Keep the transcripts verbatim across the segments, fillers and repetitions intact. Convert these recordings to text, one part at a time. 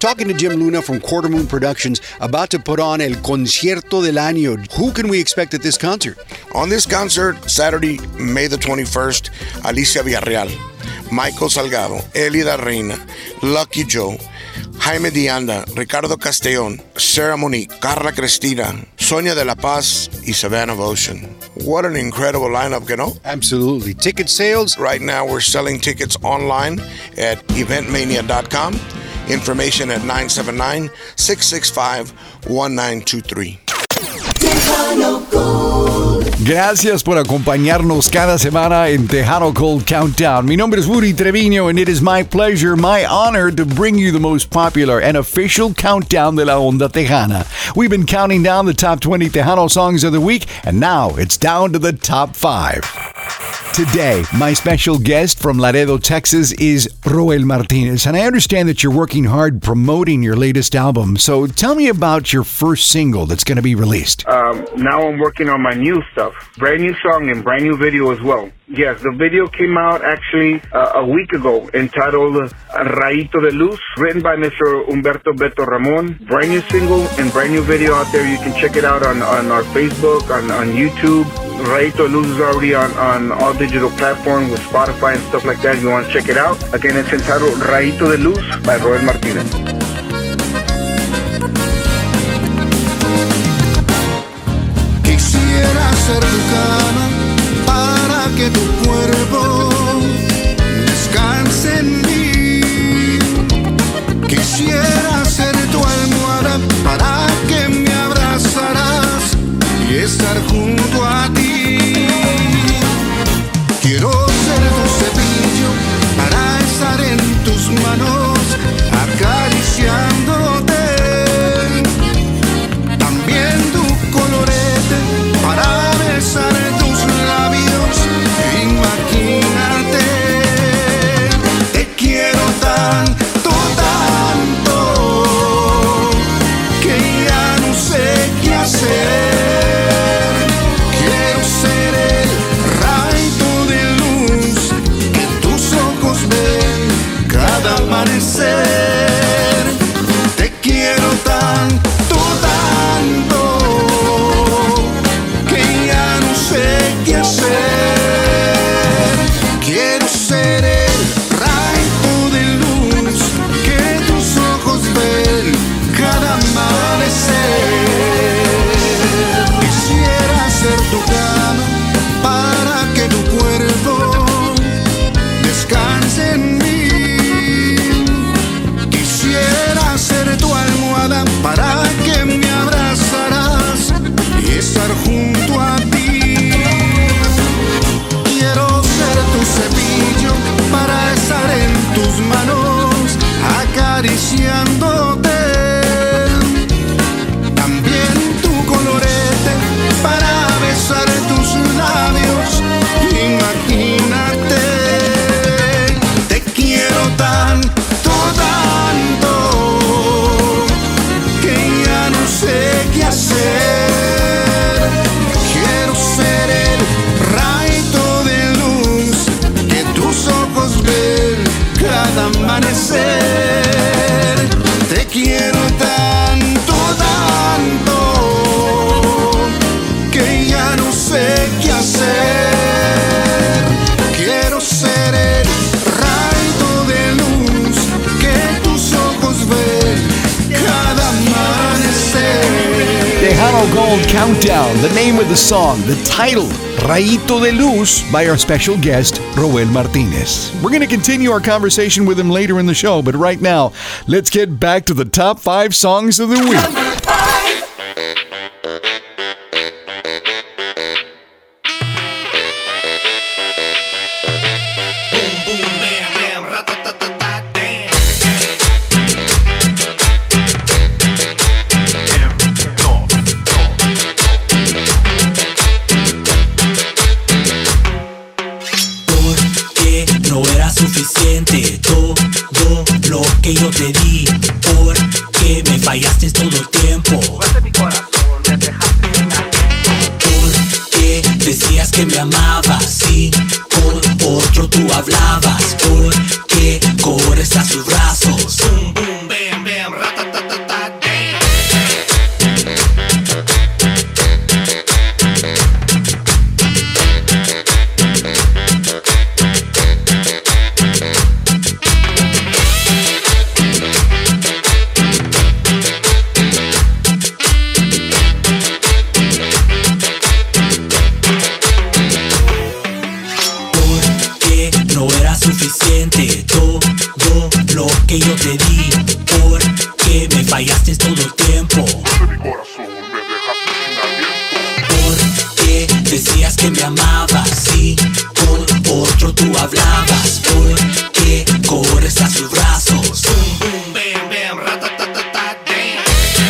talking to Jim Luna from Quarter Moon Productions, about to put on El Concierto del Año. Who can we expect at this concert? On this concert, Saturday, May the twenty-first, Alicia Villarreal, Michael Salgado, Elida Reina, Lucky Joe, Jaime Dianda, Ricardo Castellón, Sarah Monique, Carla Cristina, Sonia de la Paz, y Savannah Ocean. What an incredible lineup, you know? Absolutely. Ticket sales? Right now, we're selling tickets online at event mania dot com. Information at nine seven nine, six six five, one nine two three. Gracias por acompañarnos cada semana en Tejano Gold Countdown. Mi nombre es Woody Treviño, and it is my pleasure, my honor, to bring you the most popular and official countdown de la Onda Tejana. We've been counting down the top twenty Tejano songs of the week, and now it's down to the top five. Today, my special guest from Laredo, Texas is Roel Martinez, and I understand that you're working hard promoting your latest album. So tell me about your first single that's going to be released. Um, now I'm working on my new stuff. Brand new song and brand new video as well. Yes, the video came out actually uh, a week ago, entitled Rayito de Luz, written by Mister Humberto Beto Ramon. Brand new single and brand new video out there. You can check it out on, on our Facebook, on, on YouTube. Rayito de Luz is already on, on all digital platforms with Spotify and stuff like that. If you want to check it out. Again, it's entitled Rayito de Luz by Roel Martinez. Quisiera ser tu cama para que tu cuerpo descanse en mí. Quisiera ser tu almohada para que me abrazarás y estar junto a ti. Quiero ser tu cepillo para estar en tus manos acariciándote. También tu colorete para besar tus labios. Imagínate, te quiero tanto, tanto, que ya no sé qué hacer. Quiero ser el rayito de luz que tus ojos ven cada amanecer. Te quiero tanto, tanto, que ya no sé qué hacer. Quiero ser el rayito de luz que tus ojos ven cada amanecer. Quisiera ser tu cama para que tu cuerpo descanse en mí. Quisiera ser tu almohada para que me abrazarás y estar junto a ti. Quiero ser tu cepillo para estar en tus manos acariciándote. También tu colorete para besar tus labios. Imagínate, te quiero tanto, tanto, que ya no sé qué hacer. Quiero ser el rayito de luz que tus ojos ven cada amanecer. Te quiero tanto, tanto, que ya no sé qué hacer. Quiero ser el rayito de luz que tus ojos ven cada amanecer. Tejano Gold Countdown, the name of the song, the title, Rayito de Luz, by our special guest, Roel Martinez. We're going to continue our conversation with him later in the show, but right now, let's get back to the top five songs of the week. Suficiente todo lo que yo te di, porque me fallaste todo el tiempo, porque decías que me amabas y con otro tú hablabas, porque corres a sus brazos. Boom, boom, bam, bam, Porque me fallaste todo el tiempo. Mi corazón me dejaste sin aliento. Porque decías que me amabas y con otro tú hablabas. Porque corres a sus brazos. Boom, boom, bam, bam, ratatatata, damn.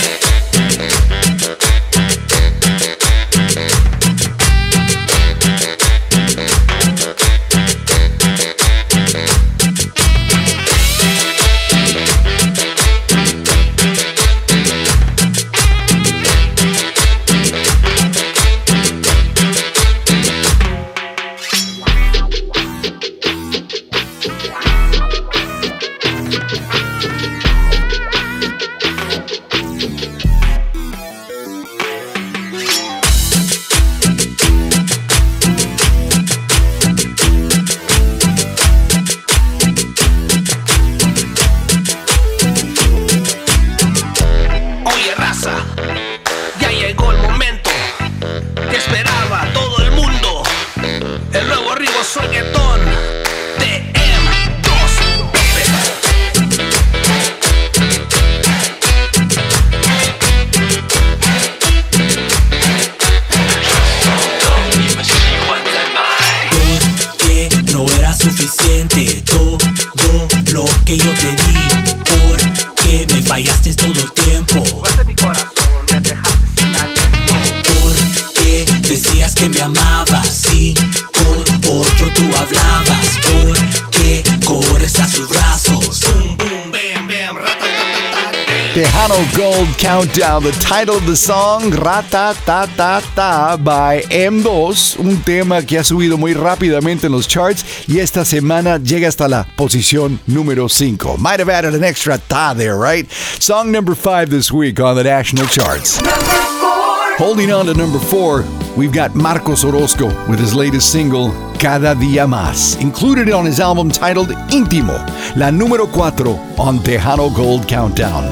Tejano Gold Countdown, the title of the song, Ratatatata by M dos, un tema que ha subido muy rápidamente en los charts y esta semana llega hasta la posición número cinco. Might have added an extra ta there, right? Song number five this week on the national charts. Holding on to number four, we've got Marcos Orozco with his latest single, Cada Día Más, included on his album titled Íntimo, la número cuatro on Tejano Gold Countdown.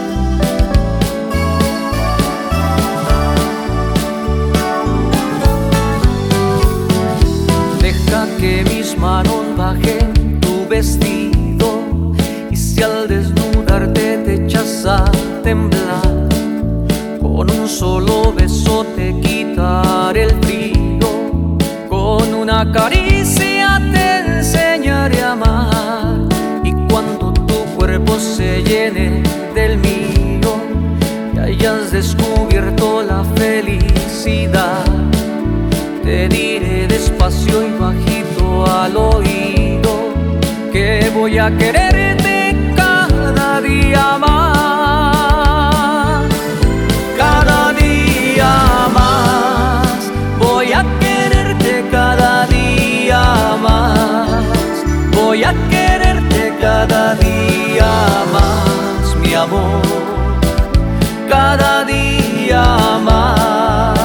Deja que mis manos bajen tu vestido y si al desnudarte te echas a temblar, con un solo beso te quitaré el frío, con una caricia te enseñaré a amar, y cuando tu cuerpo se llene del mío y hayas descubierto la felicidad, te diré despacio y bajito al oído que voy a quererte cada día más, cada día más, voy a quererte cada día más, voy a quererte cada día más, mi amor, cada día más.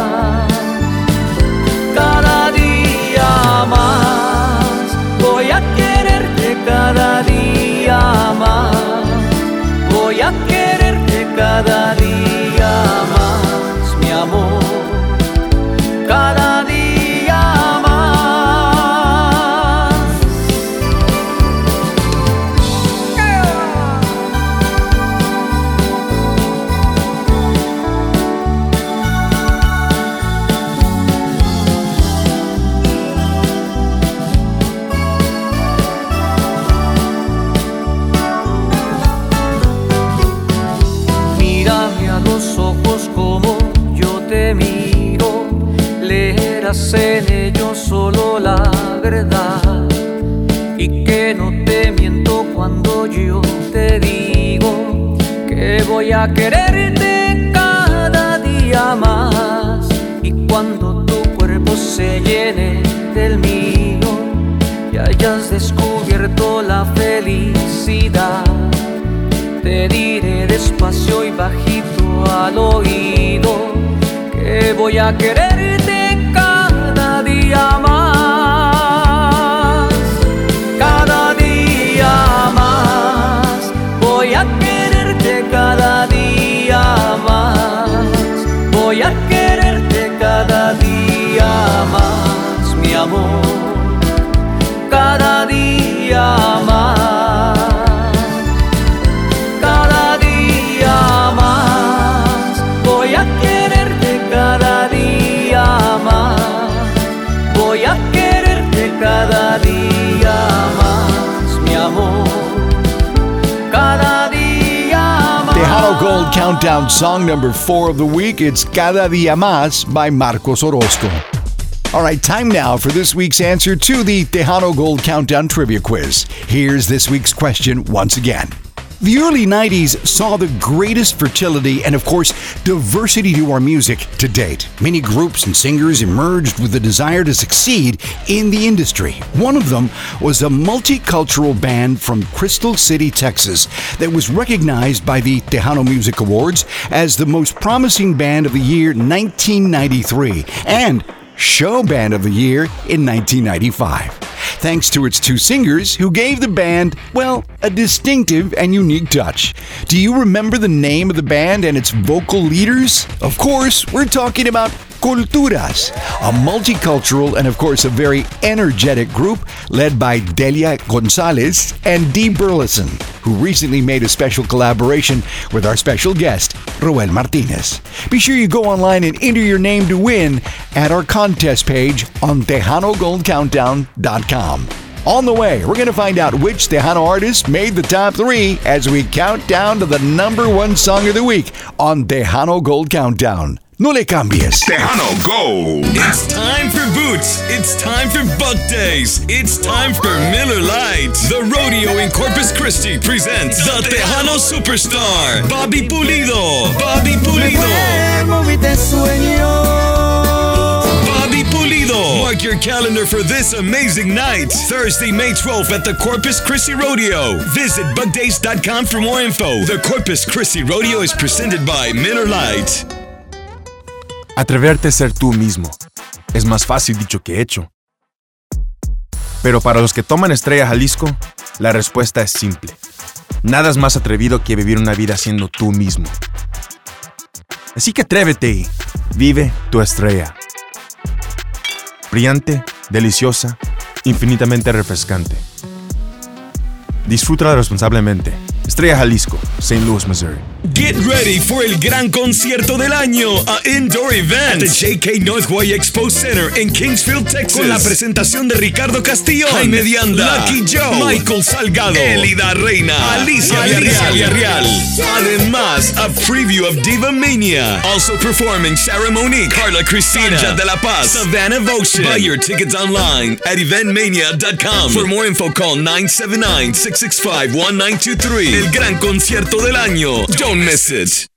Voy a quererte cada día más, voy a quererte cada día más, mi amor, cada día más. En ellos solo la verdad, y que no te miento cuando yo te digo que voy a quererte cada día más, y cuando tu cuerpo se llene del mío y hayas descubierto la felicidad, te diré despacio y bajito al oído que voy a quererte cada día más, cada día más, voy a quererte cada día más, voy a quererte cada día más, mi amor, cada día más, cada día Tejano Gold Countdown song number four of the week. It's Cada Día Más by Marcos Orozco. All right, time now for this week's answer to the Tejano Gold Countdown trivia quiz. Here's this week's question once again. The early nineties saw the greatest fertility and, of course, diversity to our music to date. Many groups and singers emerged with the desire to succeed in the industry. One of them was a multicultural band from Crystal City, Texas, that was recognized by the Tejano Music Awards as the most promising band of the year nineteen ninety-three and Show Band of the Year in nineteen ninety-five. Thanks to its two singers who gave the band, well, a distinctive and unique touch. Do you remember the name of the band and its vocal leaders? Of course, we're talking about Culturas, a multicultural and, of course, a very energetic group led by Delia Gonzalez and Dee Burleson, who recently made a special collaboration with our special guest, Roel Martinez. Be sure you go online and enter your name to win at our contest page on Tejano Gold Countdown dot com. On the way, we're going to find out which Tejano artist made the top three as we count down to the number one song of the week on Tejano Gold Countdown. No le cambies. Tejano Gold. It's time for boots. It's time for buck days. It's time for Miller Lite. The rodeo in Corpus Christi presents the Tejano superstar, Bobby Pulido. Bobby Pulido. Bobby Pulido. Mark your calendar for this amazing night. Thursday, May twelfth at the Corpus Christi Rodeo. Visit bug days dot com for more info. The Corpus Christi Rodeo is presented by Miller Lite. Atreverte a ser tú mismo es más fácil dicho que hecho. Pero para los que toman Estrella Jalisco, la respuesta es simple. Nada es más atrevido que vivir una vida siendo tú mismo. Así que atrévete y vive tu estrella. Brillante, deliciosa, infinitamente refrescante. Disfrútala responsablemente. Estrella Jalisco, Saint Louis, Missouri. Get ready for el gran concierto del año, a indoor event at the J K Northway Expo Center in Kingsfield, Texas, con la presentación de Ricardo Castillo, Jaime Dianda, Lucky Joe, Michael Salgado, Elida Reina, Alicia Villarreal. Además, a preview of Diva Mania. Also performing Sarah Monique, Carla Cristina, Sanja de la Paz, Savannah Votion. Buy your tickets online at event mania dot com. For more info, call nine seven nine, six six five, one nine two three. El gran concierto del año. Don't miss it.